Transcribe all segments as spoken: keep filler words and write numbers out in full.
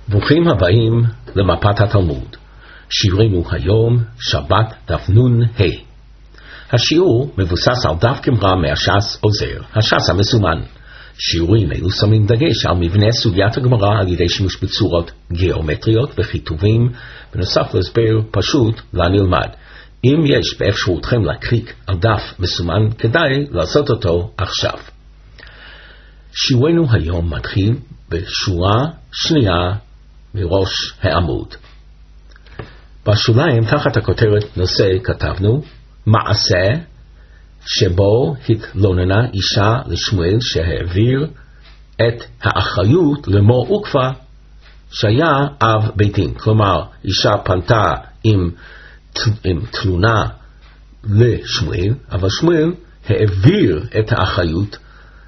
ברוכים הבאים למפת התלמוד. שיעורנו היום, שבת דף נון ה'. השיעור מבוסס על דף גמרא מהש"ס עוזר, הש"ס המסומן. שיעורים אלו שמים דגש על מבנה סוגיית הגמרא על ידי שימוש בצורות גיאומטריות וכיתובים, בנוסף להסבר פשוט לנלמד. אם יש באפשרותכם להקריק על דף מסומן, כדאי לעשות אותו עכשיו. שיעורנו היום מתחיל בשורה שנייה מראש העמוד. בשוליים תחת הכותרת נושא כתבנו מעשה שבו התלוננה אישה לשמואל שהעביר את האחריות למור עוקבא שהיה אב בית דין. כלומר, אישה פנתה עם, עם תלונה לשמואל, אבל שמואל העביר את האחריות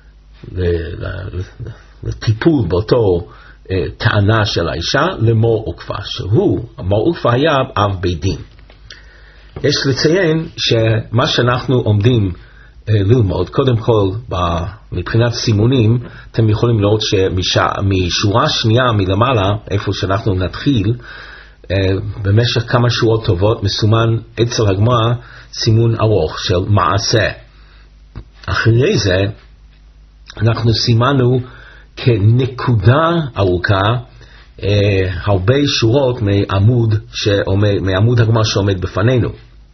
לטיפול באותו טענה של האישה למור עוקבא, שהוא, מור עוקבא היה אב בית דין. יש לציין שמה שאנחנו עומדים ללמוד, קודם כל מבחינת סימונים, אתם יכולים לראות שמשורה שנייה מלמעלה, איפה שאנחנו נתחיל, במשך כמה שורות טובות מסומן אצל הגמרא סימון ארוך של מעשה. אחרי זה אנחנו סימנו כנקודה ארוכה אה, הרבה שורות מעמוד, שעומד, מעמוד הגמרא שעומד בפנינו.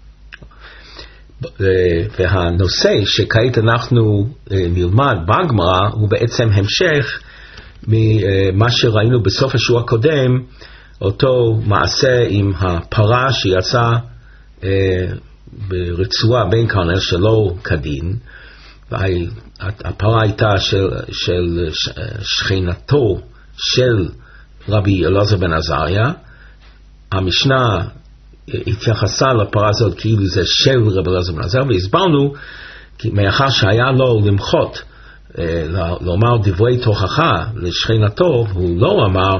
והנושא שכעת אנחנו אה, נלמד בגמרא הוא בעצם המשך ממה שראינו בסוף השיעור הקודם, אותו מעשה עם הפרה שיצאה אה, ברצועה בין קרנל שלא כדין, והפרה הייתה של, של שכנתו של רבי אלעזר בן עזריה. המשנה התייחסה לפרה הזאת כאילו זה של רבי אלעזר בן עזריה, והסברנו כי מאחר שהיה לו למחות, לומר דברי תוכחה לשכנתו, הוא לא אמר,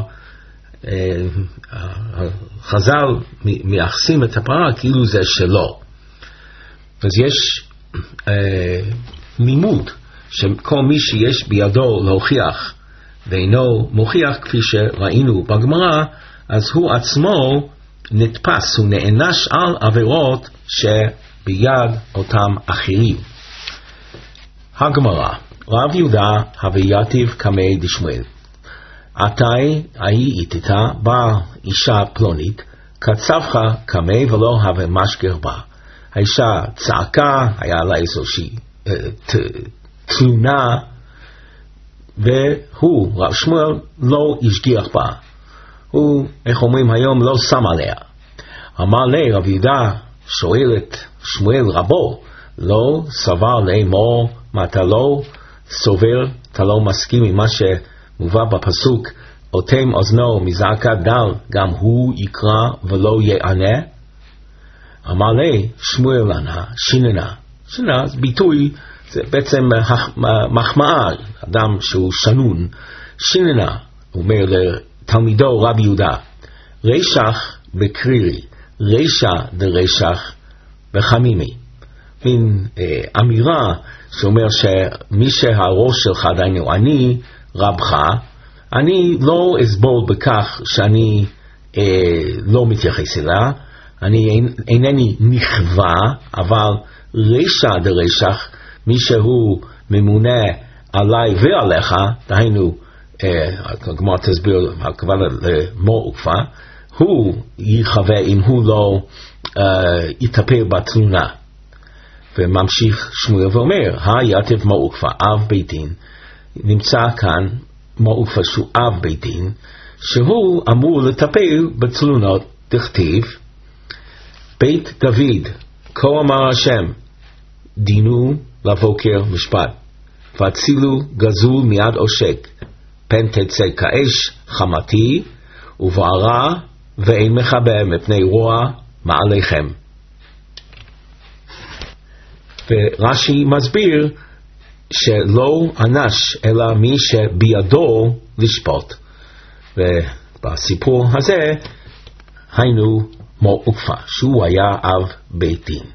חז"ל מייחסים את הפרה כאילו זה שלו. אז יש לימוד שכל מי שיש בידו להוכיח ואינו מוכיח, כפי שראינו בגמרא, אז הוא עצמו נתפס, הוא נענש על עבירות שביד אותם אחרים. הגמרא, רב יהודה הוויתיב קמי דשמואל. עתי ההיא איתתה באה אישה פלונית, קצבך קמי ולא הווה משגר בה. האישה צעקה, היה לה איזושהי תלונה, והוא, רב שמואל, לא השגיח בה. הוא, איך אומרים היום, לא שם עליה. אמר לי, רב יהודה שואל את שמואל רבו, לא סבר לאמור, מה אתה לא סובר, אתה לא מסכים עם מה שמובא בפסוק, אוטם אוזנו מזעקת דל, גם הוא יקרא ולא יענה? אמר לי, שמואל ענה, שיננה. שיננה, זה ביטוי, זה בעצם מחמאה, אדם שהוא שנון. שיננה, הוא אומר לתלמידו רבי יהודה, רשח בקרירי, רשע דרשח בחמימי. מין אה, אמירה שאומר שמי שהראש שלך דיינו, אני רבך, אני לא אסבול בכך שאני אה, לא מתייחס אליה, אני אינני נכווה, אבל רשע דרשח, מי שהוא ממונה עליי ועליך, דהיינו, הגמרא תסביר, הכוונה למור עוקבא, הוא יחווה אם הוא לא יטפל בתלונה. וממשיך שמואל ואומר, היתיב מור עוקבא, אב בית דין, נמצא כאן מור עוקבא שהוא אב בית דין, שהוא אמור לטפל בתלונות. דכתיב, בית דוד, כה אמר השם, דינו לבוקר משפט, והצילו גזול מיד עושק, פן תצא כאש חמתי, ובערה ואין מכבה מפני רוע מעליכם. ורש"י מסביר שלא אנש אלא מי שבידו לשפוט, ובסיפור הזה היינו מור עוקבא, שהוא היה אב בית דין.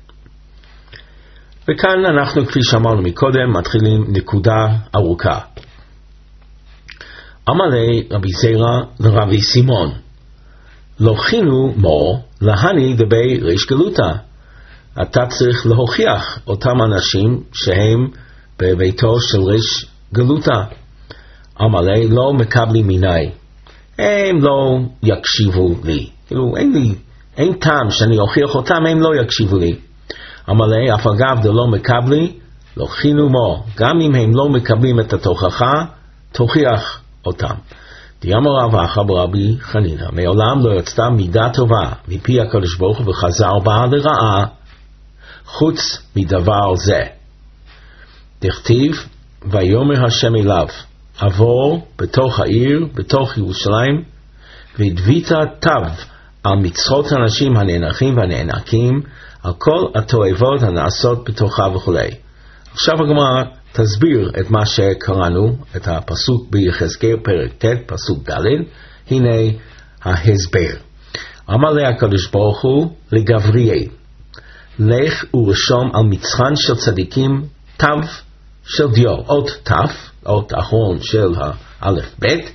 וכאן אנחנו, כפי שאמרנו מקודם, מתחילים נקודה ארוכה. אמרי רבי זירא לרבי סימון, לא חינו מו להני דבי ריש גלותא. אתה צריך להוכיח אותם אנשים שהם בביתו של ריש גלותא. אמרי לא מקבלים מיני, הם לא יקשיבו לי, כאילו אין לי, אין טעם שאני אוכיח אותם, הם לא יקשיבו לי. אמרי אף אגב דלא מקבלי, לא חינו מו, גם אם הם לא מקבלים את התוכחה, תוכיח אותם. דיאמר רב אחא ברבי חנינא, מעולם לא יצאה מידה טובה מפי הקדוש ברוך הוא וחזר בה לרעה, חוץ מדבר זה. דכתיב, ויאמר השם אליו, עבור בתוך העיר, בתוך ירושלים, והדבית תו על מצחות האנשים הנאנחים והנאנקים, על כל התועבות הנעשות בתוכה וכו'. עכשיו הגמרא תסביר את מה שקראנו, את הפסוק ביחזקאל פרק ט' פסוק ד', הנה ההסבר. אמר לה הקדוש ברוך הוא לגבריאל, לך ורשום על מצחן של צדיקים תו של דיו, אות תו, אות אחרון של האלף בית,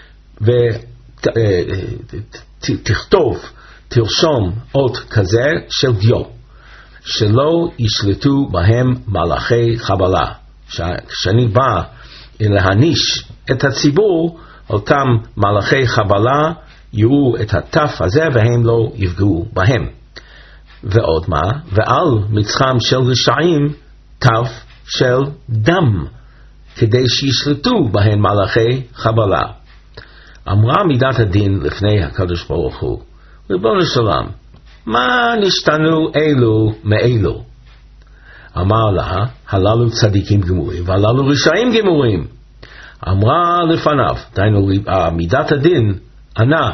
ותכתוב, תרשום אות כזה של דיו, שלא ישלטו בהם מלאכי חבלה. כשאני בא להניש את הציבור, אותם מלאכי חבלה יראו את התף הזה והם לא יפגעו בהם. ועוד מה? ועל מצחם של רשעים תף של דם, כדי שישלטו בהם מלאכי חבלה. אמרה מידת הדין לפני הקדוש ברוך הוא, ריבונו של עולם, מה נשתנו אלו מאלו? אמר לה, הללו צדיקים גמורים והללו רשעים גמורים. אמרה לפניו, דיינו מידת הדין, ענה,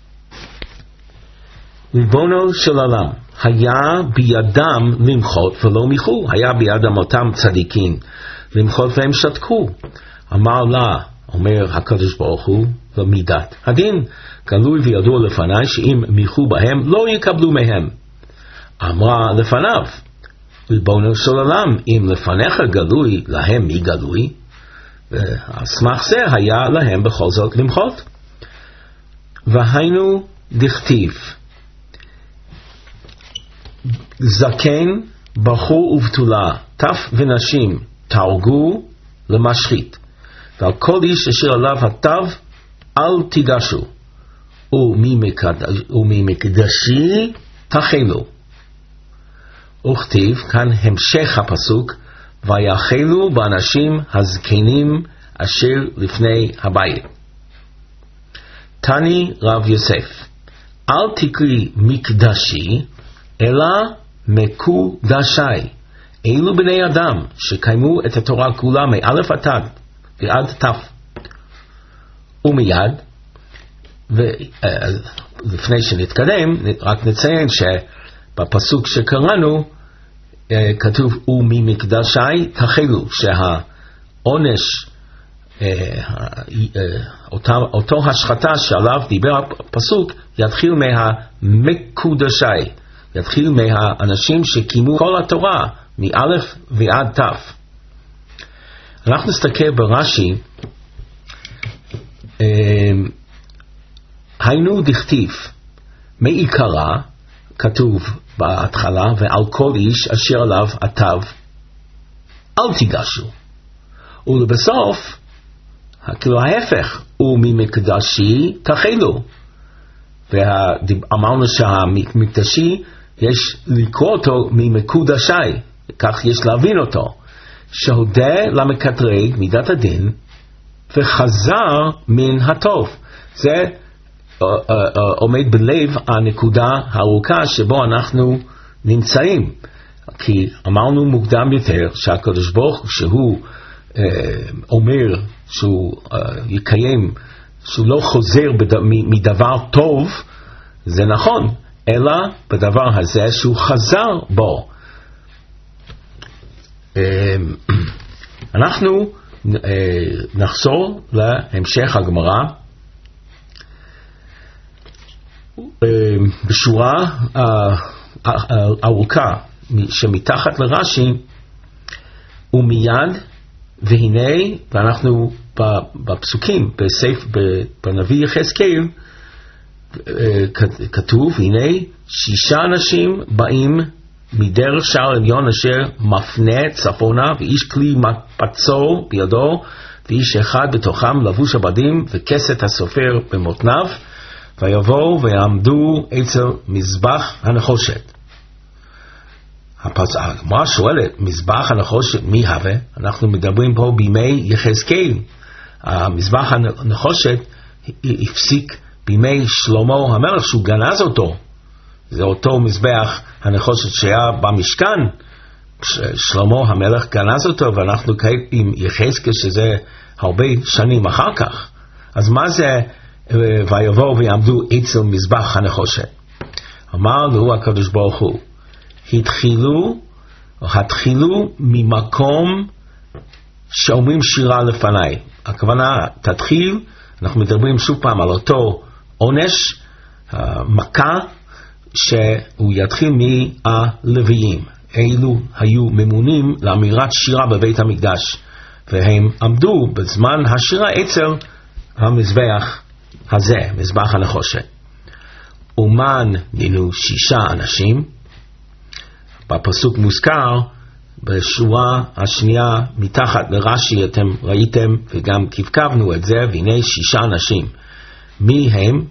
ריבונו של עולם, היה בידם למחות ולא מיחו, היה בידם אותם צדיקים למחות והם שתקו. אמר לה, אומר הקדוש ברוך הוא, למידת הדין, גלוי וידוע לפני שאם מיחו בהם לא יקבלו מהם. אמרה לפניו, ריבונו של עולם, אם לפניך גלוי להם מי גלוי, הסמך זה היה להם בכל זאת למחות. והיינו דכתיב, זקן, בחור ובתולה, טף ונשים, תהרגו למשחית, ועל כל איש אשר עליו התו אל תיגשו, וממקדשי תחלו. וכתיב כאן המשך הפסוק, ויחלו באנשים הזקנים אשר לפני הבית. תני רב יוסף, אל תקרי מקדשי אלא מקודשי. אלו בני אדם שקיימו את התורה כולה מאלף עד תו ועד תו. ומיד, ולפני שנתקדם, רק נציין שבפסוק שקראנו כתוב וממקדשי תחלו, שהעונש, אותה, אותו השחתה שעליו דיבר הפסוק, יתחיל מהמקודשי, יתחיל מהאנשים שקיימו כל התורה מאלף ועד תו. אנחנו נסתכל ברש"י, היינו דכתיב, מעיקרה, כתוב בהתחלה, ועל כל איש אשר עליו התו אל תיגשו. ולבסוף, כאילו ההפך, וממקדשי תחלו. ואמרנו שהמקדשי יש לקרוא אותו ממקודשי, כך יש להבין אותו, שהודה למקטרג מידת הדין וחזר מן הטוב. זה עומד בלב הנקודה הארוכה שבו אנחנו נמצאים, כי אמרנו מוקדם יותר שהקדוש ברוך הוא שהוא אה, אומר שהוא אה, יקיים, שהוא לא חוזר בד... מדבר טוב, זה נכון, אלא בדבר הזה שהוא חזר בו. אה, אנחנו אה, נחזור להמשך הגמרא בשורה ארוכה שמתחת לרש"י, ומיד והנה, ואנחנו בפסוקים, בספר, בנביא יחזקאל, כתוב, הנה שישה אנשים באים מדרך שער עליון אשר מפנה צפונה, ואיש כלי פצור בידו, ואיש אחד בתוכם לבוש הבדים וכסת הסופר במותניו, ויבואו ויעמדו אצל מזבח הנחושת. הגמרא שואלת, מזבח הנחושת מי הווה? אנחנו מדברים פה בימי יחזקאל. המזבח הנחושת הפסיק בימי שלמה המלך שהוא גנז אותו. זה אותו מזבח הנחושת שהיה במשכן, שלמה המלך גנז אותו, ואנחנו כעת עם יחזקאל שזה הרבה שנים אחר כך. אז מה זה ויבואו ויעמדו אצל מזבח הנחושת? אמר לו הקדוש ברוך הוא, התחילו, התחילו ממקום שאומרים שירה לפניי. הכוונה, תתחיל, אנחנו מדברים שוב פעם על אותו עונש, מכה, שהוא יתחיל מהלוויים. אלו היו ממונים לאמירת שירה בבית המקדש, והם עמדו בזמן השירה אצל המזבח הזה, מזבח הנחושת. אומן נינו שישה אנשים, בפסוק מוזכר, בשורה השנייה מתחת לרש"י אתם ראיתם וגם כבקבנו את זה, והנה שישה אנשים. מי הם?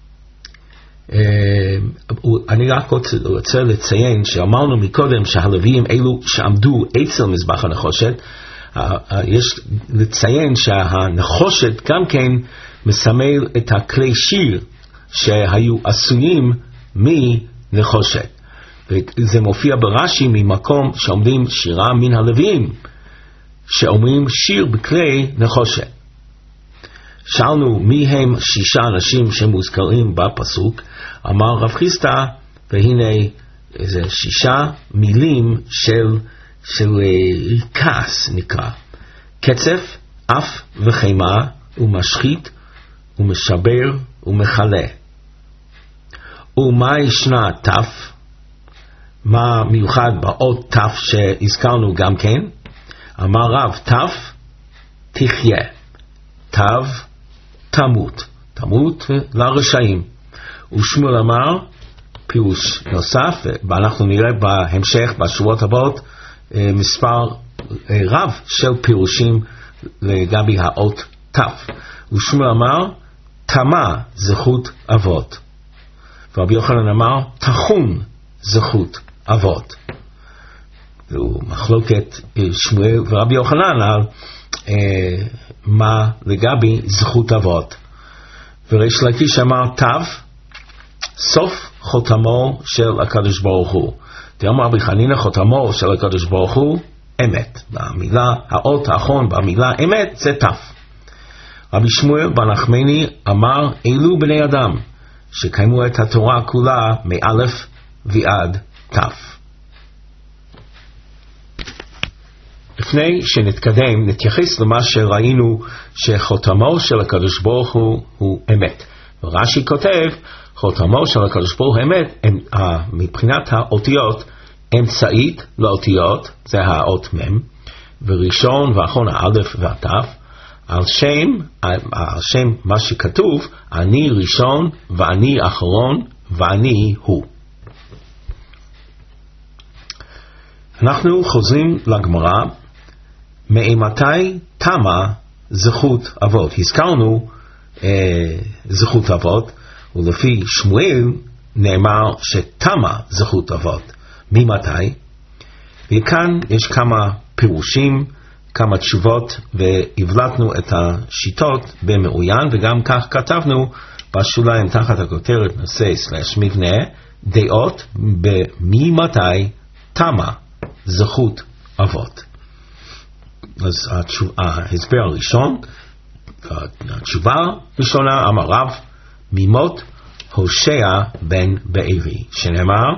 אני רק רוצה לציין שאמרנו מקודם שהלוויים אלו שעמדו אצל מזבח הנחושת, יש לציין שהנחושת גם כן מסמל את הכלי שיר שהיו עשויים מנחושת, וזה מופיע ברש"י ממקום שעומדים שירה מן הלוויים שאומרים שיר בכלי נחושת. שאלנו מי הם שישה אנשים שמוזכרים בפסוק. אמר רב חיסדא, והנה זה שישה מילים של, של כעס נקרא. קצף, אף וחימה, ומשחית, ומשבר, ומחלה. ומה ישנה תף? מה מיוחד באות תף שהזכרנו גם כן? אמר רב, תף תחיה, תו תמות, תמות לרשעים. ושמואל אמר פירוש נוסף, ואנחנו נראה בהמשך בשבועות הבאות מספר רב של פירושים לגבי האות תף. ושמואל אמר תמה זכות אבות, ורבי יוחנן אמר תחון זכות אבות. זו מחלוקת שמואל ורבי יוחנן על אה, מה לגבי זכות אבות. וריש לקיש אמר תו סוף חותמו של הקדוש ברוך הוא. תאמר רבי חנינא חותמו של הקדוש ברוך הוא אמת. במילה, האות האחרון במילה אמת זה תף. רבי שמואל בן נחמני אמר אלו בני אדם שקיימו את התורה כולה מאלף ועד תף. לפני שנתקדם נתייחס למה שראינו שחותמו של הקדוש ברוך הוא הוא אמת. רש"י כותב חותמו של הקדוש ברוך הוא אמת מבחינת האותיות אמצעית לאותיות, זה האות מם, וראשון ואחרון האלף והתף, על שם, על שם מה שכתוב אני ראשון ואני אחרון ואני הוא. אנחנו חוזרים לגמרא, מאימתי תמה זכות אבות? הזכרנו אה, זכות אבות, ולפי שמואל נאמר שתמה זכות אבות. ממתי? וכאן יש כמה פירושים, כמה תשובות, והבלטנו את השיטות במעוין, וגם כך כתבנו בשוליים תחת הכותרת נושא סלש מבנה, דעות בממתי תמה זכות אבות. אז ההסבר הראשון, התשובה הראשונה, אמר רב, ממות הושע בן בארי, שנאמר,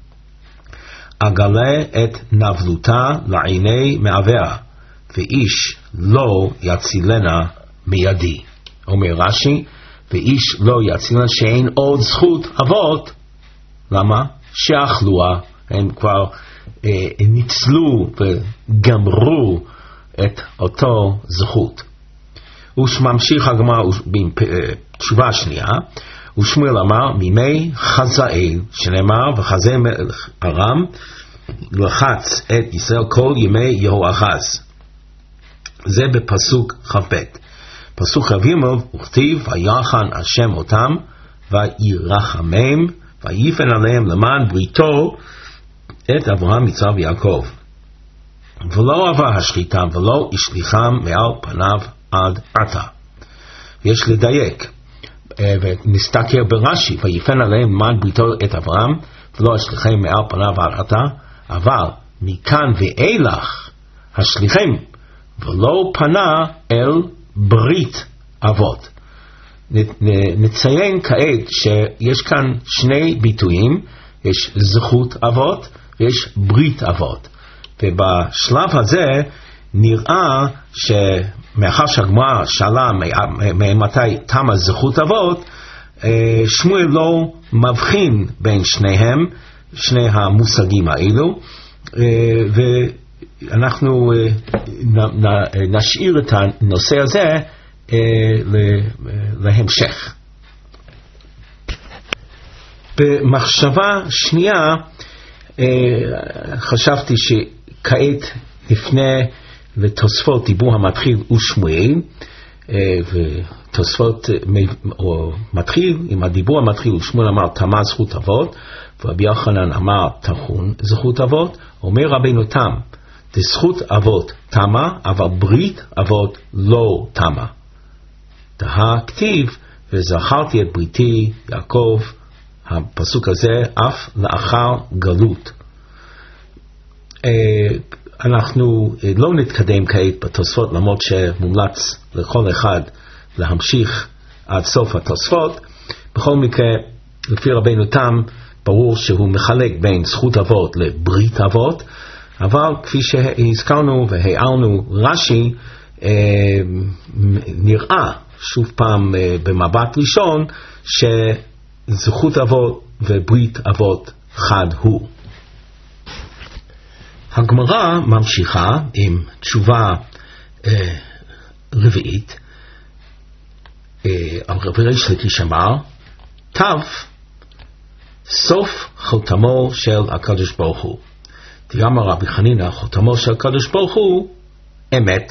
אגלה את נבלותה לעיני מעביה, ואיש לא יצילנה מידי. אומר רש"י, ואיש לא יצילנה שאין עוד זכות אבות. למה? שאכלוה, הם כבר אה, ניצלו וגמרו את אותו זכות. וממשיך הגמרא בתשובה השנייה, ושמואל אמר מימי חזאל, שנאמר וחזה מלך ארם לחץ את ישראל כל ימי יהואחז. זה בפסוק כ"ב. פסוק כ"ג וכתיב ויחן השם אותם וירחמם ויפן עליהם למען בריתו את אברהם יצחק ויעקב, ולא עבר השחיתם ולא השליחם מעל פניו עד עתה. יש לדייק, ונסתכל ברש"י, ויפן עליהם למען בריתו את אברהם ולא השליחם מעל פניו עד עתה, אבל מכאן ואילך השליחם ולא פנה אל ברית אבות. נציין כעת שיש כאן שני ביטויים, יש זכות אבות ויש ברית אבות, ובשלב הזה נראה שמאחר שהגמרא שאלה ממתי תמה זכות אבות, שמואל לא מבחין בין שניהם, שני המושגים האלו, ואנחנו נשאיר את הנושא הזה להמשך. במחשבה שנייה חשבתי שכעת נפנה לתוספות דיבור המתחיל ושמואל, ותוספות מתחיל עם הדיבור המתחיל ושמואל אמר תמה זכות אבות, ורבי יוחנן אמר תחון זכות אבות. אומר רבינו תם זכות אבות תמה אבל ברית אבות לא תמה. דהה כתיב וזכרתי את בריתי יעקב, הפסוק הזה אף לאחר גלות. אנחנו לא נתקדם כעת בתוספות, למרות שמומלץ לכל אחד להמשיך עד סוף התוספות. בכל מקרה לפי רבינו תם ברור שהוא מחלק בין זכות אבות לברית אבות, אבל כפי שהזכרנו והערנו רש"י, אה, נראה שוב פעם אה, במבט ראשון שזכות אבות וברית אבות חד הוא. הגמרא ממשיכה עם תשובה אה, רביעית, אה, על ריש לקיש אמר תו סוף חותמו של הקדוש ברוך הוא. אמר רבי חנינא חותמו של הקדוש ברוך הוא אמת.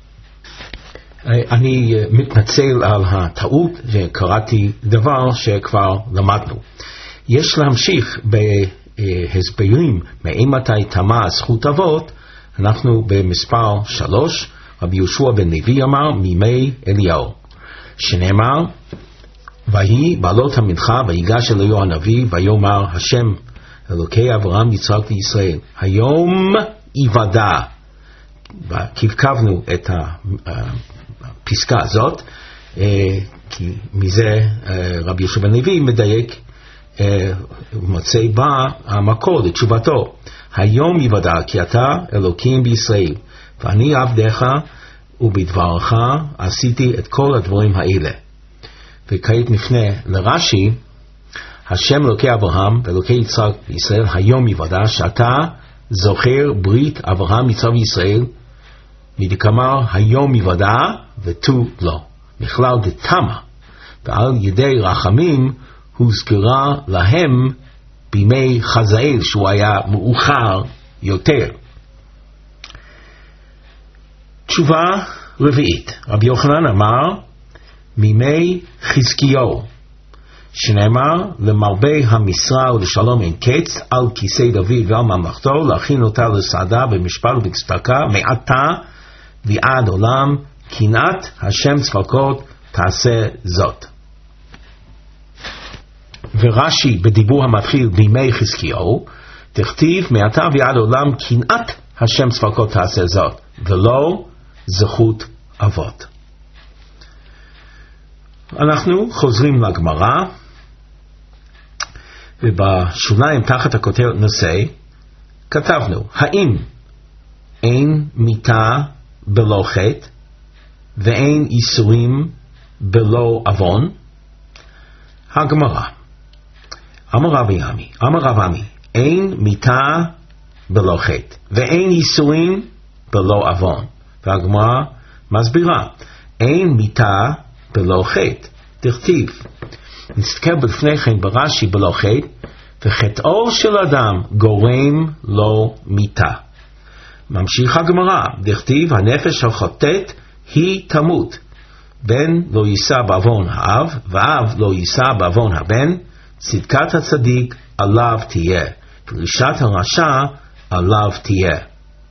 אני מתנצל על הטעות וקראתי דבר שכבר למדנו. יש להמשיך בהסברים מאימתי תמה זכות אבות. אנחנו במספר שלוש, רבי יהושע בן לוי אמר מימי אליהו, שנאמר ויהי בעלות המנחה ויגש אליהו הנביא ויאמר השם אלוקי אברהם יצחק וישראל היום יוודע. קבקבנו את הפסקה הזאת, כי מזה רבי יהושע בן לוי מדייק, מוצא בה המקור לתשובתו היום יוודע כי אתה אלוקים בישראל ואני עבדך ובדברך עשיתי את כל הדברים האלה. וכעת נפנה לרש"י, השם אלוקי אברהם ואלוקי יצחק וישראל היום יוודע שאתה זוכר ברית אברהם יצחק וישראל, מדקאמר היום יוודע ותו לא, בכלל דתמה, ועל ידי רחמים הוזכרה להם בימי חזאל שהוא היה מאוחר יותר. תשובה רביעית, רבי יוחנן אמר מימי חזקיהו, שנאמר למרבה המשרה ולשלום אין קץ על כיסא דוד ועל ממלכתו להכין אותה לסעדה במשפט ובצדקה מעתה ועד עולם, קנאת השם צבאות תעשה זאת. ורש"י בדיבור המתחיל בימי חזקיהו תכתיב מעתה ועד עולם קנאת השם צבאות תעשה זאת, ולא זכות אבות. אנחנו חוזרים לגמרא, ובשוליים תחת הכותרת נושא כתבנו האם אין מיתה בלא חטא ואין איסורים בלא עוון? הגמרא אמר רבי עמי אמר רב עמי אין מיתה בלא חטא ואין איסורים בלא עוון. והגמרא מסבירה, אין מיתה בלא חטא, דכתיב. נסתכל לפני כן ברש"י בלא חטא, וחטאו של אדם גורם לו מיתה. ממשיך הגמרא, דכתיב, הנפש החוטאת היא תמות. בן לא יישא בעוון האב, ואב לא יישא בעוון הבן, צדקת הצדיק עליו תהיה, פרישת הרשע עליו תהיה.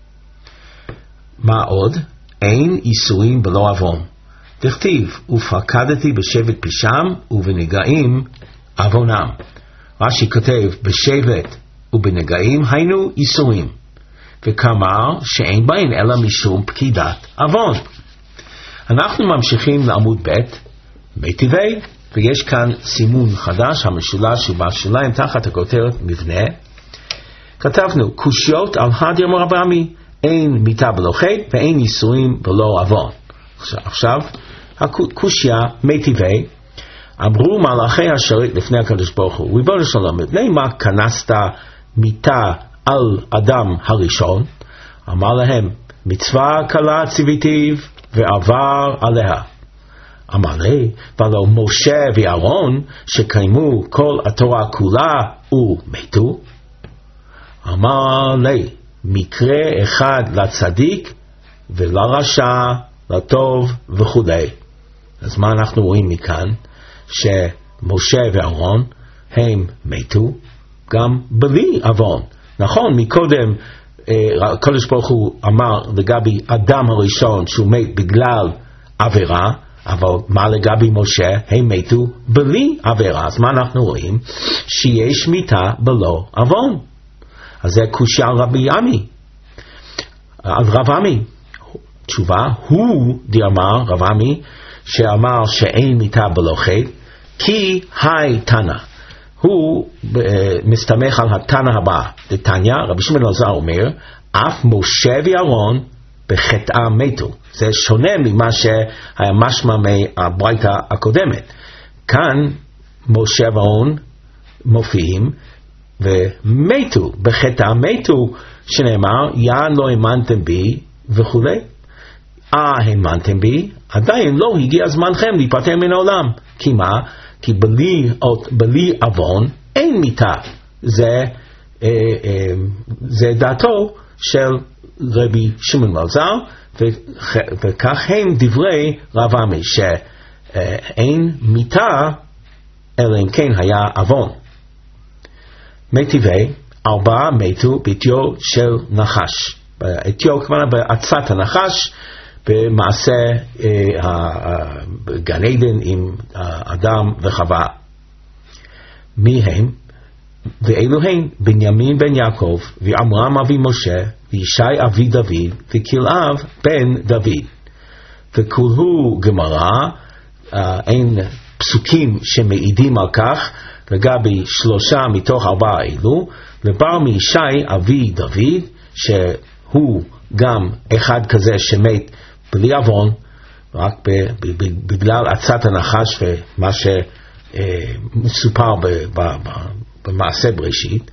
מה עוד? אין איסורים בלא עוון. דכתיב, ופקדתי בשבט פשעם ובנגעים עוונם. רש"י כותב, בשבט ובנגעים היינו איסורים, וכאמר שאין בהן אלא משום פקידת עוון. אנחנו ממשיכים לעמוד ב' מיטיבי, ויש כאן סימון חדש, המשולש ובשוליים תחת הכותרת מבנה. כתבנו, קושיות על הדיום רבמי, אין מיתה בלא חטא ואין איסורים בלא עוון. עכשיו, הקושיה מיטיבי, אמרו מלאכי השרת לפני הקדוש ברוך הוא, ריבונו של עולם, מפני מה כנסת מיתה על אדם הראשון? אמר להם, מצווה קלה ציוויתיו ועבר עליה. אמר לי, ולא משה ואהרון שקיימו כל התורה כולה ומתו? אמר לי, מקרה אחד לצדיק ולרשע, לטוב וכו'. אז מה אנחנו רואים מכאן? שמשה ואהרון הם מתו גם בלי עוון. נכון, מקודם הקדוש ברוך הוא אמר לגבי אדם הראשון שהוא מת בגלל עבירה, אבל מה לגבי משה? הם מתו בלי עבירה. אז מה אנחנו רואים? שיש מיתה בלא עוון. אז זה קושיה על רבי עמי, על רב עמי. תשובה, הוא דאמר, רב עמי, שאמר שאין מיתה בלא חטא, כי היי תנא. הוא uh, מסתמך על התנא הבא. דתניא, רבי שמעון אלעזר אומר, אף משה ואהרון בחטאם מתו. זה שונה ממה שהיה משמע מהברייתא הקודמת. כאן משה ואהרון מופיעים ומתו, בחטאם מתו, שנאמר, יען לא האמנתם בי וכו'. אה, האמנתם בי, עדיין לא הגיע זמנכם להיפטר מן העולם. כי מה? כי בלי, בלי עוון אין מיתה. זה, אה, אה, זה דעתו של רבי שמעון אלעזר, וכך הם דברי רב עמי, שאין מיתה אלא אם כן היה עוון. מיטיבי, ארבעה מתו בעטיו של נחש. בעטיו כמובן בעצת הנחש, במעשה אה, גן עדן עם אדם וחווה. מי הם? ואלו הם בנימין בן יעקב, ועמרם אבי משה, וישי אבי דוד, וכלאב בן דוד. וכולו גמרא, אה, אין פסוקים שמעידים על כך, לגבי שלושה מתוך ארבעה אלו, לבר מישי אבי דוד, שהוא גם אחד כזה שמת בלי עוון, רק בגלל עצת הנחש ומה שמסופר במעשה בראשית.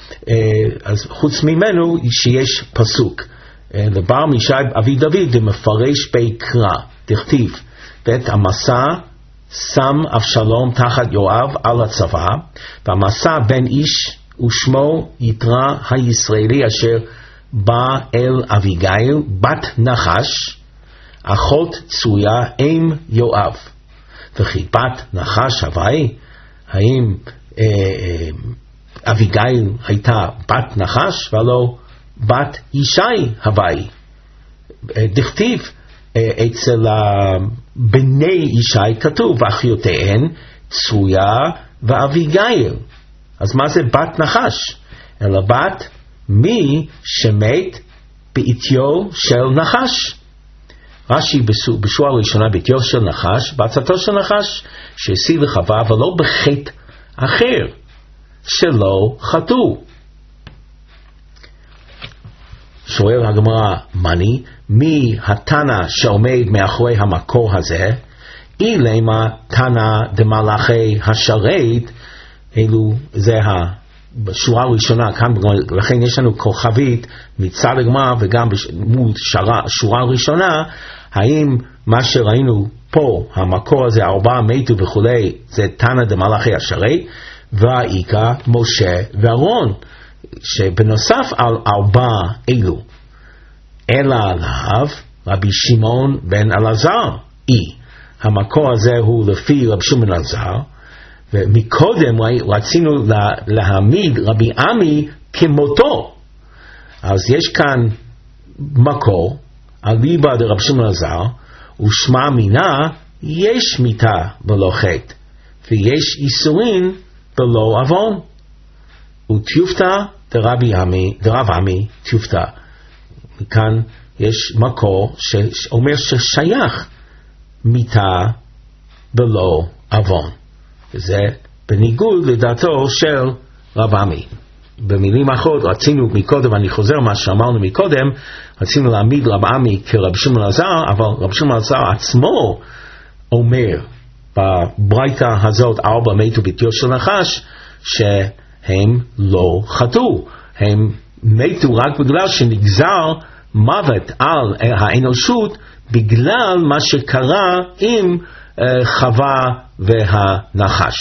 אז חוץ ממנו שיש פסוק, לבר מישי אבי דוד, ומפרש בקרא, דכתיב, ואת המסע שם אבשלום תחת יואב על הצבא, והמסע בן איש ושמו יתרה הישראלי אשר בא אל אביגיל בת נחש, אחות צויה אם יואב. וכי בת נחש הווי, האם אה, אה, אביגיל הייתה בת נחש ולא בת ישי הווי? אה, דכתיב, אה, אצל בני ישי כתוב, ואחיותיהן צויה ואביגיל. אז מה זה בת נחש? אלא בת מי שמת בעטיו של נחש. רש"י בשורה הראשונה בעטיו של נחש, בעצתו של נחש, שהשיג לחווה, אבל לא בחטא אחר, שלא חטאו. שואל הגמרא, מני, מי התנא שעומד מאחורי המקור הזה? אילמה תנא דמלאכי השרת, אלו זה בשורה הראשונה, כאן, לכן יש לנו כוכבית מצד הגמרא וגם מול שורה ראשונה, האם מה שראינו פה, המקור הזה, ארבעה מתו וכולי, זה תנא דמלאכי אשרי, והעיקר משה ואהרון, שבנוסף על ארבעה אלו, אלא עליו רבי שמעון בן אלעזר, אי. המקור הזה הוא לפי רבי שמעון בן אלעזר, ומקודם רצינו להעמיד רבי עמי כמותו. אז יש כאן מקור, אליבא דרבי שמעון בן אלעזר, ושמע מינה, יש מיתה ולא חטא, ויש איסורין ולא עוון. וטיופתא דרבי עמי, דרב עמי טיופתא. כאן יש מקור שאומר ששייך מיתה ולא עוון. וזה בניגוד לדעתו של רב עמי. במילים אחרות, רצינו מקודם, אני חוזר מה שאמרנו מקודם, רצינו להעמיד רב עמי כרב שמעון בן אלעזר, אבל רב שמעון בן אלעזר עצמו אומר בברייתא הזאת, ארבע מתו בתיו של נחש, שהם לא חטאו. הם מתו רק בגלל שנגזר מוות על האנושות, בגלל מה שקרה עם uh, חווה והנחש.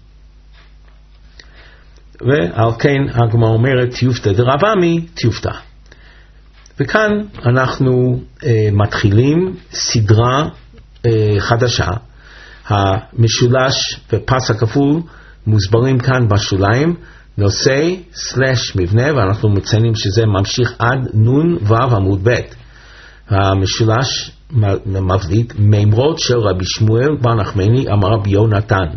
ועל כן הגמרא אומרת טיופתא דרב עמי טיופתא. וכאן אנחנו uh, מתחילים סדרה uh, חדשה. המשולש ופס הכפול מוסברים כאן בשוליים, נושא סלש מבנה, ואנחנו מציינים שזה ממשיך עד נון וו עמוד ב'. המשולש מבליט מימרות של רבי שמואל בר נחמני אמר רבי יונתן,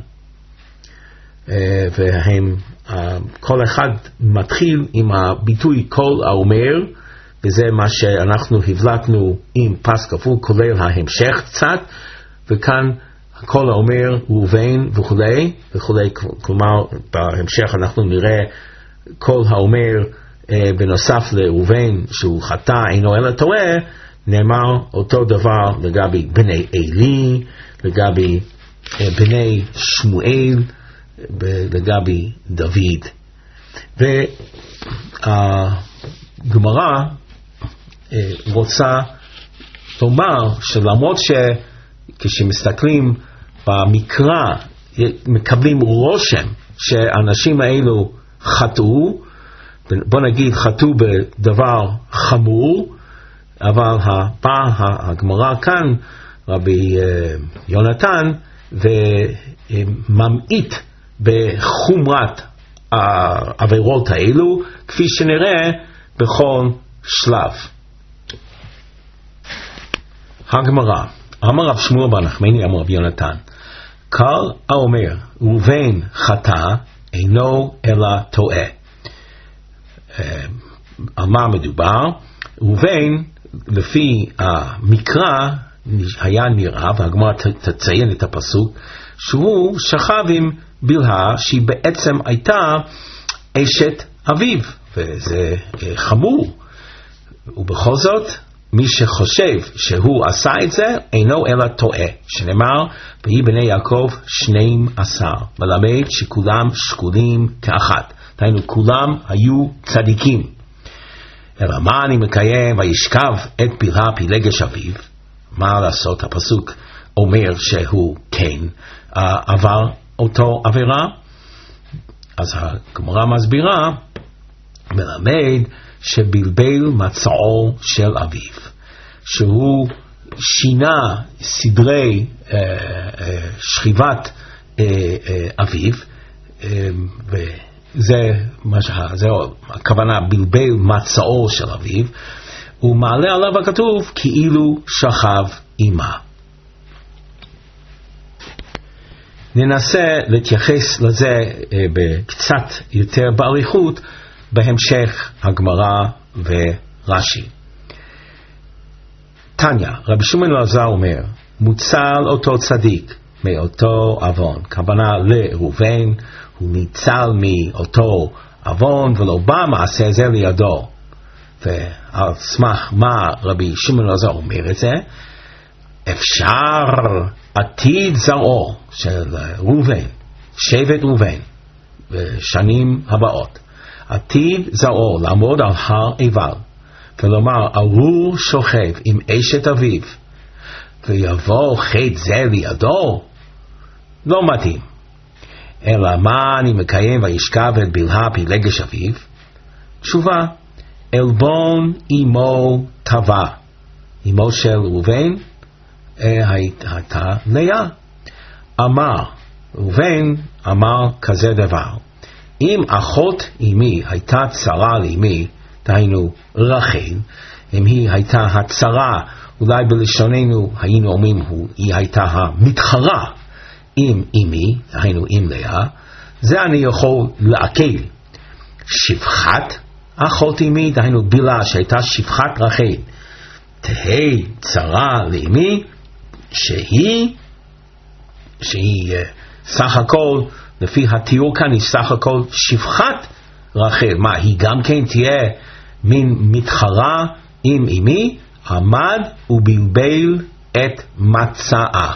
והם כל אחד מתחיל עם הביטוי כל האומר, וזה מה שאנחנו הבלטנו עם פס כפול כולל ההמשך קצת, וכאן כל האומר ראובן וכולי וכולי, כלומר בהמשך אנחנו נראה כל האומר בנוסף לראובן שהוא חטא אינו אלא טועה, נאמר אותו דבר לגבי בני עלי, לגבי בני שמואל, לגבי דוד. והגמרא רוצה לומר שלמרות שכשמסתכלים במקרא מקבלים רושם שהאנשים האלו חטאו, בוא נגיד חטאו בדבר חמור, אבל באה הגמרא כאן, רבי יונתן, וממעיט בחומרת העבירות האלו, כפי שנראה בכל שלב. הגמרא, אמר רב שמואל בר נחמני אמר רבי יונתן, כל האומר ראובן חטא אינו אלא טועה. על מה מדובר? ראובן לפי המקרא היה נראה, והגמרא תציין את הפסוק, שהוא שכב עם בלהה שהיא בעצם הייתה אשת אביו, וזה חמור. ובכל זאת מי שחושב שהוא עשה את זה אינו אלא טועה, שנאמר ויהי בני יעקב שנים עשר, מלמד שכולם שקולים כאחת, דהיינו כולם היו צדיקים. אלא מה אני מקיים? וישכב את בלהה פילגש אביו. מה לעשות? הפסוק אומר שהוא כן עבר אותו עבירה. אז הגמרא מסבירה, מלמד שבלבל מצעו של אביו, שהוא שינה סדרי אה, אה, שכיבת אה, אה, אביו, אה, וזה מה שזה, הכוונה בלבל מצעו של אביו, ומעלה עליו הכתוב כאילו שכב עמה. ננסה להתייחס לזה אה, בקצת יותר באריכות בהמשך הגמרא ורש"י. תניא, רבי שמעון בן אלעזר אומר, מוצל אותו צדיק מאותו עוון, כוונה לראובן, הוא ניצל מאותו עוון ולא בא מעשה זה לידו. ועל סמך מה רבי שמעון בן אלעזר אומר את זה? אפשר עתיד זרעו של ראובן, שבט ראובן, בשנים הבאות, עתיד זרעו לעמוד על הר עיבל, ולומר ארור שוכב עם אשת אביו, ויבוא חטא זה לידו, לא מתאים. אלא מה אני מקיים וישכב את בלהה פילגש אביו? תשובה, אלבון אמו טבע. אמו של ראובן הייתה לאה. אמר ראובן, אמר כזה דבר, אם אחות אמי הייתה צרה לאמי, דהיינו רחל, אם היא הייתה הצרה, אולי בלשוננו היינו אומרים היא הייתה המתחרה עם אמי, דהיינו עם לאה, זה אני יכול לעכל. שפחת אחות אמי, דהיינו בילה שהייתה שפחת רחל, תהי צרה לאמי, שהיא שהיא סך הכל, לפי התיאור כאן היא סך הכל שפחת רחל. מה, היא גם כן תהיה מין מתחרה עם אמי? עמד ובלבל את מצאה.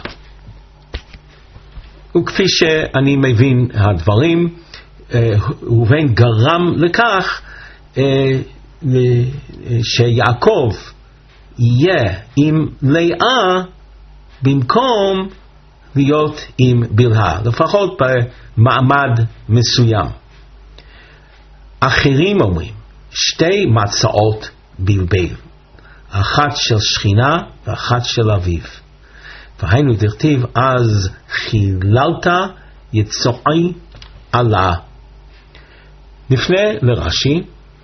וכפי שאני מבין הדברים, ראובן גרם לכך שיעקב יהיה עם לאה במקום להיות עם בלהה, לפחות במעמד מסוים. אחרים אומרים שתי מצאות בלבל, אחת של שכינה ואחת של אביו. והיינו דכתיב אז חיללת יצועי עלה. נפנה לרש"י,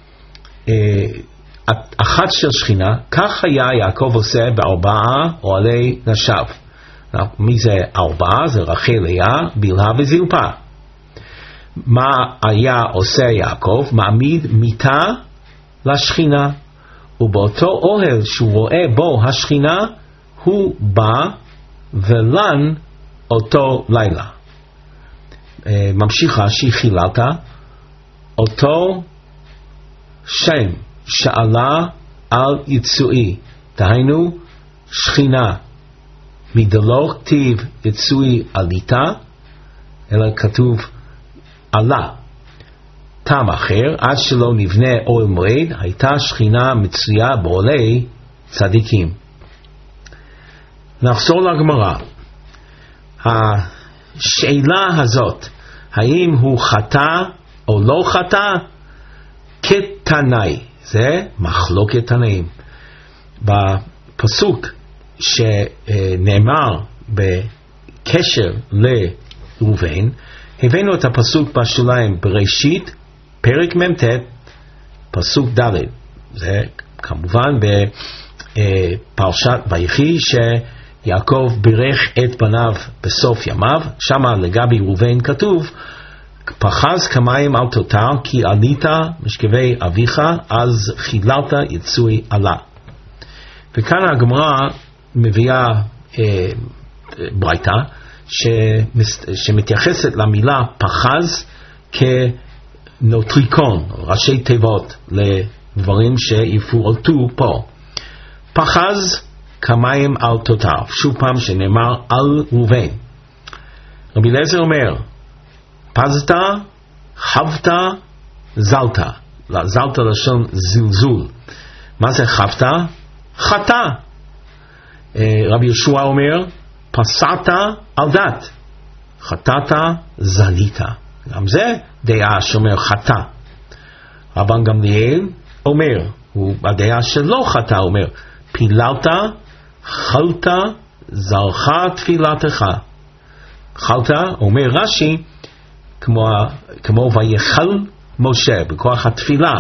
אחת של שכינה, כך היה יעקב עושה בארבעה אוהלי נשיו. מי זה ארבעה? זה רחל, לאה, בלהה וזלפה. מה היה עושה יעקב? מעמיד מיטה לשכינה, ובאותו אוהל שהוא רואה בו השכינה, הוא בא ולן אותו לילה. ממשיך רש"י, חיללת, אותו שם שעלה על יצואי, דהיינו שכינה, מדלא כתיב יצואי עליתה, אלא כתוב עלה. טעם אחר, עד שלא נבנה אוהל מועד, הייתה שכינה מצויה באוהלי צדיקים. נחזור לגמרא. השאלה הזאת, האם הוא חטא או לא חטא, כתנאי, זה מחלוקת תנאים. בפסוק שנאמר בקשר לראובן, הבאנו את הפסוק בשוליים בראשית, פרק מ"ט, פסוק ד'. זה כמובן בפרשת ויחי שיעקב בירך את בניו בסוף ימיו. שמה לגבי ראובן כתוב, פחז כמים על תותר כי עלית משכבי אביך, אז חיללת יצואי עלה. וכאן הגמרא מביאה אה, ברייתא שמתייחסת למילה פחז כנוטריקון, ראשי תיבות לדברים שיפורטו פה. פחז כמים על תותר, שוב פעם שנאמר על ראובן. רבי אליעזר אומר, פזת, חבת, זלת. זלת לשון זלזול. מה זה חבת? חטא. רבי ישוע אומר, פסעת על דת, חטאת זלית. גם זה דעה שאומר חטא. רבן גמליאל אומר, הוא בדעה שלא חטא, אומר, פיללת, חלת, זרחה תפילתך. חלת, אומר רש"י, כמו, כמו ויחל משה, בכוח התפילה.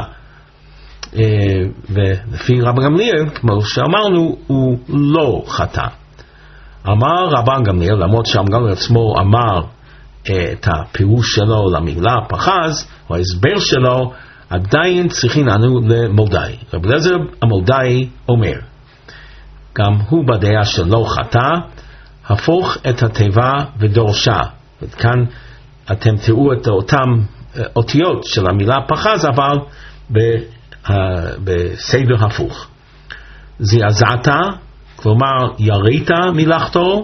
ולפי רבן גמליאל, כמו שאמרנו, הוא לא חטא. אמר רבן גמליאל, למרות שרבן גמליאל עצמו אמר את הפירוש שלו למילה פחז, או ההסבר שלו, עדיין צריכים לנו למולדאי. רבי אליעזר המולדאי אומר, גם הוא בדעה שלא חטא, הפוך את התיבה ודורשה. וכאן אתם תראו את אותם אותיות של המילה פחז, אבל בסדר הפוך. זעזעת, כלומר ירית מלאכתו,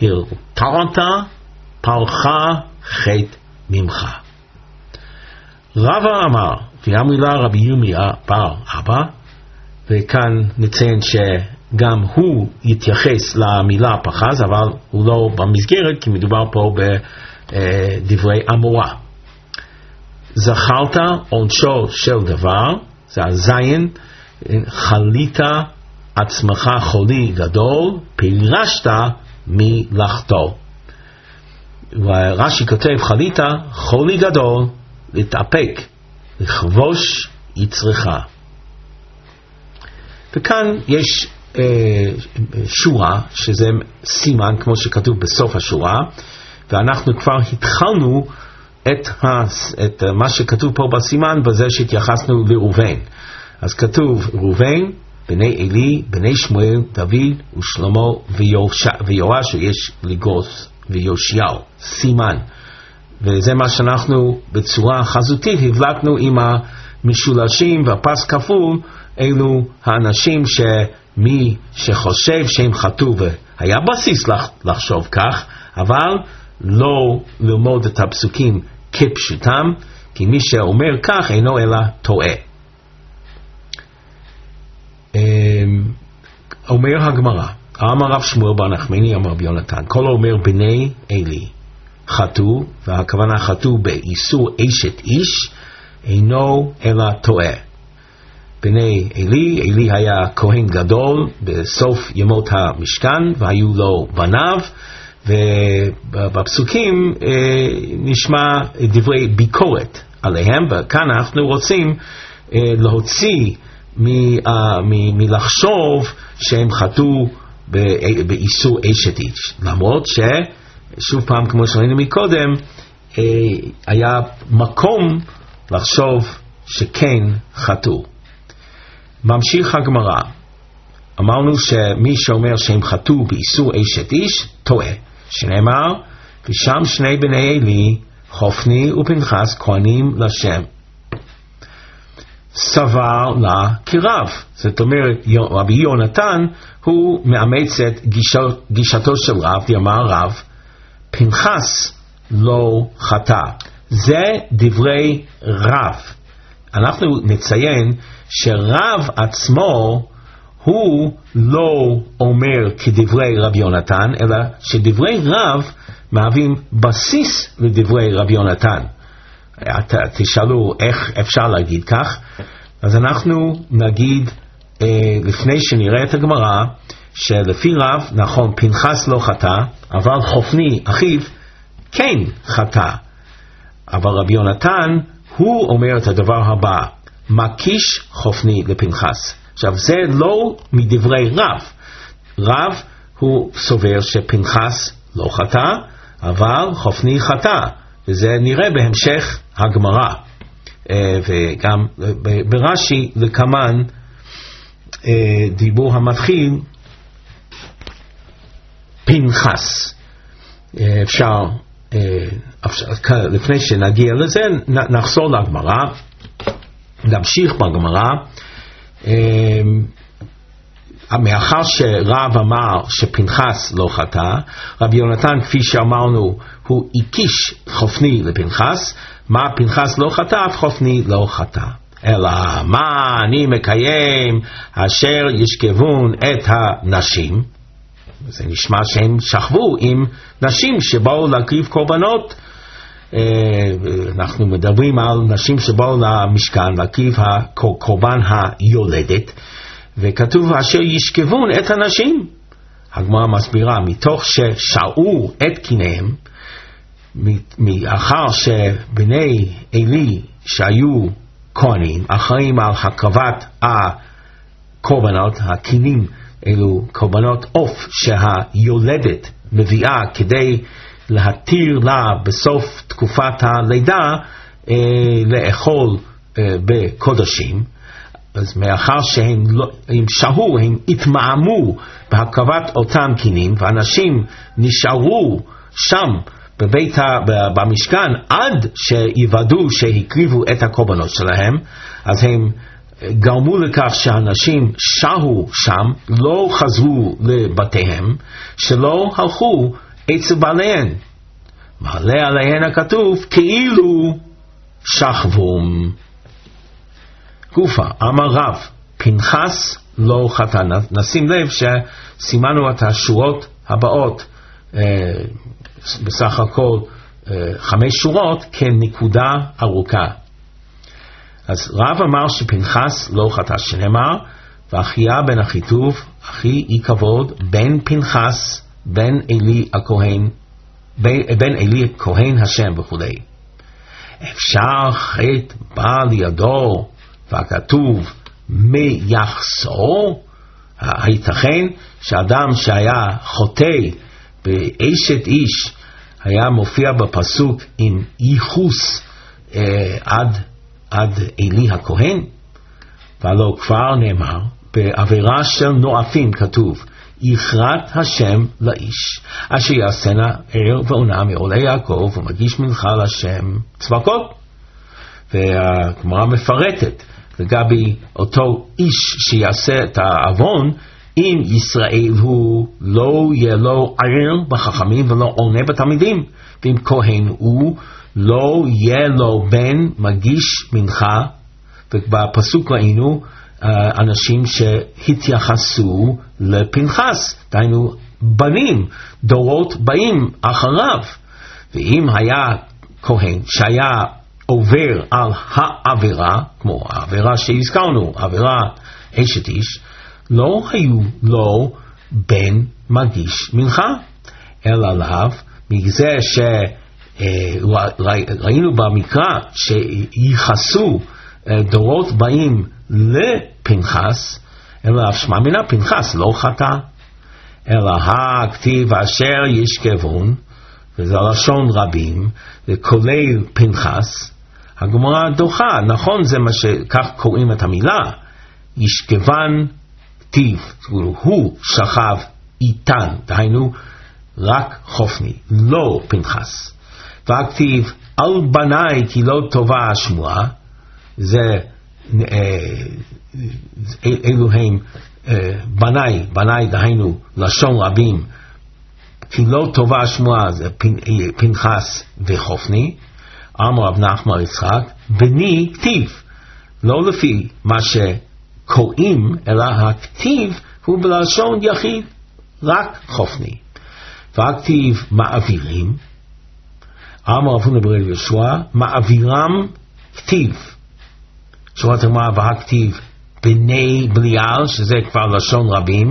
הרתעת, פרחה חטא ממך. רבא אמר, והמילה רבי ירמיה בר אבא, וכאן נציין שגם הוא יתייחס למילה פחז, אבל הוא לא במסגרת, כי מדובר פה בדברי אמורה. זכרת עונשו של דבר, זה הזין, חלית עצמך חולי גדול, פירשת מלאכתו. ורש"י כותב, חלית חולי גדול, להתאפק, לכבוש יצרך. וכאן יש אה, שורה, שזה סימן כמו שכתוב בסוף השורה, ואנחנו כבר התחלנו את, ה, את מה שכתוב פה בסימן בזה שהתייחסנו לראובן. אז כתוב ראובן, בני אלי, בני שמואל, דוד ושלמה ויואש, יש לגוס ויושיהו, סימן. וזה מה שאנחנו בצורה חזותית הבלטנו עם המשולשים והפס כפול, אלו האנשים שמי שחושב שהם חטאו, והיה בסיס לחשוב כך, אבל לא ללמוד את הפסוקים כפשוטם, כי מי שאומר כך אינו אלא טועה. אומר הגמרא, אמר רב שמואל בר נחמני אמר רבי יונתן, כל האומר בני אלי חטאו, והכוונה חטאו באיסור אשת איש, אינו אלא טועה. בני אלי, אלי היה כהן גדול בסוף ימות המשכן, והיו לו בניו, ובפסוקים אה, נשמע דברי ביקורת עליהם, וכאן אנחנו רוצים אה, להוציא מלחשוב שהם חטאו באיסור אשת איש, למרות ששוב פעם כמו שראינו מקודם היה מקום לחשוב שכן חטאו. ממשיך הגמרא, אמרנו שמי שאומר שהם חטאו באיסור אשת איש טועה, שנאמר ושם שני בני אלי חופני ופנחס כהנים לשם, סבר לה כרב. זאת אומרת, רבי יונתן הוא מאמץ את גישת, גישתו של רב, ואמר רב, פנחס לא חטא. זה דברי רב. אנחנו נציין שרב עצמו הוא לא אומר כדברי רבי יונתן, אלא שדברי רב מהווים בסיס לדברי רבי יונתן. תשאלו איך אפשר להגיד כך, אז אנחנו נגיד אה, לפני שנראה את הגמרא שלפי רב נכון פנחס לא חטא, אבל חופני אחיו כן חטא. אבל רבי יונתן הוא אומר את הדבר הבא, מקיש חופני לפנחס. עכשיו זה לא מדברי רב, רב הוא סובר שפנחס לא חטא, אבל חופני חטא, וזה נראה בהמשך הגמרא, וגם ברש"י לקמן דיבור המתחיל פנחס. אפשר, לפני שנגיע לזה נחזור לגמרא, נמשיך בגמרא. מאחר שרב אמר שפנחס לא חטא, רבי יונתן כפי שאמרנו הוא הקיש חופני לפנחס, מה פנחס לא חטא, אף חופני לא חטא. אלא מה אני מקיים אשר ישכבון את הנשים, זה נשמע שהם שכבו עם נשים שבאו להקריב קורבנות. אנחנו מדברים על נשים שבאו למשכן להקריב הקורבן היולדת, וכתוב אשר ישכבון את הנשים. הגמרא מסבירה, מתוך ששאו את קיניהם, מאחר שבני אלי שהיו כהנים אחראים על הקרבת הקורבנות, הקינים אלו קורבנות עוף שהיולדת מביאה כדי להתיר לה בסוף תקופת הלידה אה, לאכול אה, בקודשים. אז מאחר שהם לא, הם שהו, הם התמעמו בהקרבת אותם קינים, ואנשים נשארו שם בבית במשכן עד שיוודאו שהקריבו את הקורבנות שלהם, אז הם גרמו לכך שאנשים שהו שם, לא חזרו לבתיהם, שלא הלכו אצל בעליהן. מעלה עליהן הכתוב כאילו שכבום. גופה, אמר רב, פנחס לא חטא. נשים לב שסימנו את השורות הבאות, אה, בסך הכל אה, חמש שורות, כנקודה ארוכה. אז רב אמר שפנחס לא חטא, שנאמר, ואחיה בן אחיטוב, אחי אי כבוד, בן פנחס, בן אלי הכהן, בן אלי כהן השם וכו'. אפשר חטא בא לידו, והכתוב מייחסו, הייתכן שאדם שהיה חוטא באשת איש, היה מופיע בפסוק עם ייחוס אה, עד, עד אלי הכהן? ולא כבר נאמר, בעבירה של נואפים כתוב, יכרת השם לאיש, אשר יעשנה ער ועונה מעולי יעקב, ומגיש מנחה לשם צבקות. והגמרא מפרטת לגבי אותו איש שיעשה את העוון, אם ישראל הוא לא יהיה לו ער בחכמים ולא עונה בתלמידים, ואם כהן הוא לא יהיה לו בן מגיש מנחה. ובפסוק ראינו אנשים שהתייחסו לפנחס, דהיינו בנים, דורות באים אחריו. ואם היה כהן שהיה עובר על העבירה, כמו העבירה שהזכרנו, עבירה אשת איש, לא היו לו בן מגיש מנחה, אלא עליו, מזה שראינו במקרא שייחסו דורות באים לפנחס, אלא שמע מינה פנחס לא חטא, אלא הכתיב אשר ישכבון, וזה לשון רבים, וכולל פנחס. הגמרא דוחה, נכון, זה מה שכך קוראים את המילה, ישכבן כתיב, הוא שכב איתן, דהיינו רק חופני, לא פנחס. והכתיב על בניי כי לא טובה השמועה, זה אלו הם בניי, בניי דהיינו לשון רבים, כי לא טובה השמועה, זה פנחס וחופני. אמר רב נחמן יצחק, בני כתיב, לא לפי מה שקוראים, אלא הכתיב הוא בלשון יחיד, רק חופני. והכתיב מעבירים, אמר רב הונא בר יהושע, מעבירם כתיב. שורת הגמרא, והכתיב בני בליעל, שזה כבר לשון רבים,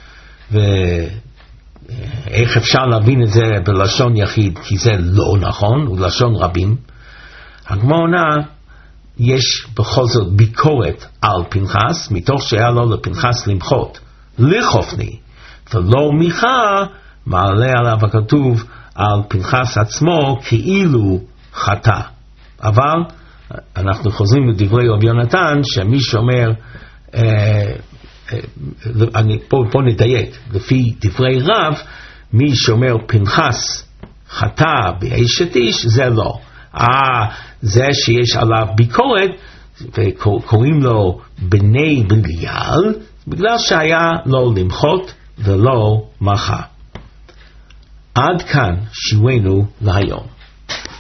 ואיך אפשר להבין את זה בלשון יחיד, כי זה לא נכון, הוא לשון רבים. הגמרא עונה, יש בכל זאת ביקורת על פנחס, מתוך שהיה לו לפנחס למחות לחופני, ולא מיכה, מעלה עליו הכתוב על פנחס עצמו כאילו חטא. אבל אנחנו חוזרים לדברי רבי יונתן, שמי שאומר, אה, אה, אני, פה, פה נדייק, לפי דברי רב, מי שאומר פנחס חטא באשת איש, זה לא. אה, זה שיש עליו ביקורת, וקוראים לו בני בליעל, בגלל שהיה לו למחות ולא מחה. עד כאן שיעורנו להיום.